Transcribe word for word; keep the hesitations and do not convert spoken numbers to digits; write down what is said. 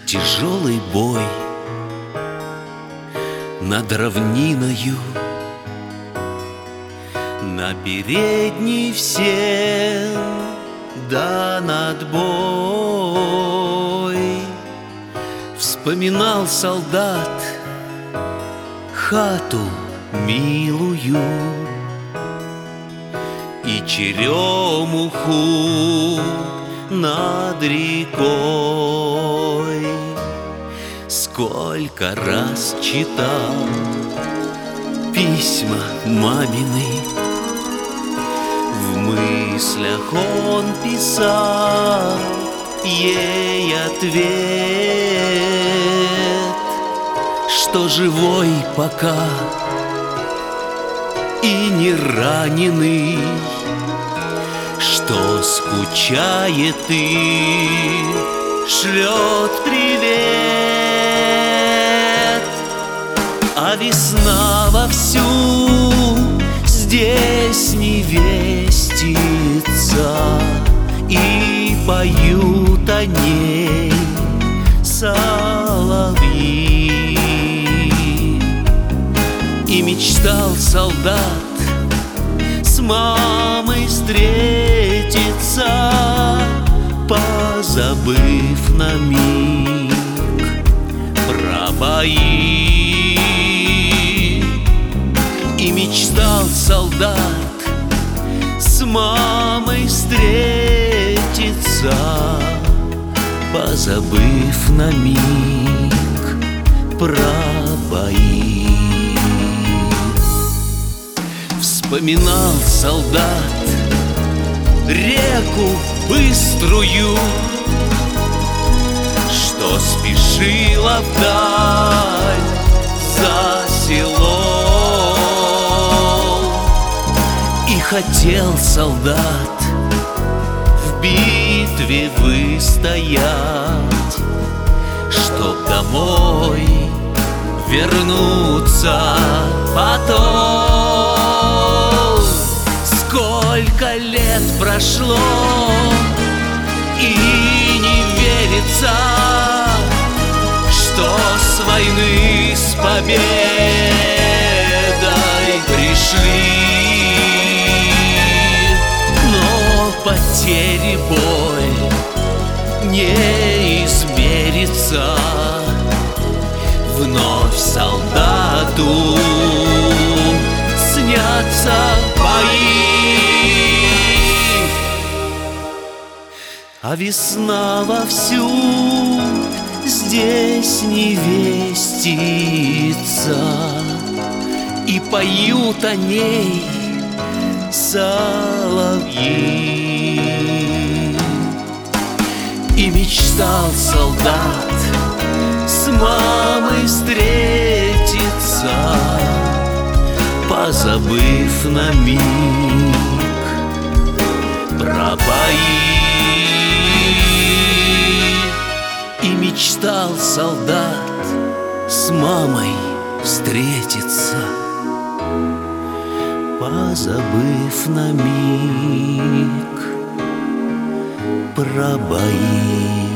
Тяжелый бой над равниною, на передней всем дан отбой. Вспоминал солдат хату милую и черемуху над рекой. Сколько раз читал письма мамины, в мыслях он писал ей ответ, что живой пока и не раненый, что скучает и шлет привет. А весна вовсю здесь невестица, и поют о ней соловьи. И мечтал солдат с мамой встретиться, позабыв на миг про бои. И мечтал солдат с мамой встретиться, позабыв на миг про бои. Вспоминал солдат реку быструю, что спешила вдаль за селом. И хотел солдат в битве выстоять, чтоб домой вернуться потом. Сколько лет прошло, и не верится, что с войны с победой пришли. Но потери боль не измерится, вновь солдату снятся бои. А весна вовсю здесь невестица, и поют о ней соловьи. И мечтал солдат с мамой встретиться, позабыв на миг про бои. И мечтал солдат с мамой встретиться, позабыв на миг про бои.